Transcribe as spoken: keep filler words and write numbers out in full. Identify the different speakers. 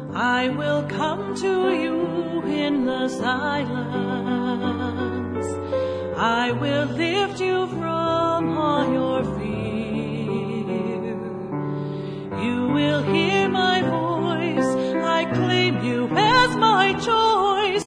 Speaker 1: I will come to you in the silence. I will lift you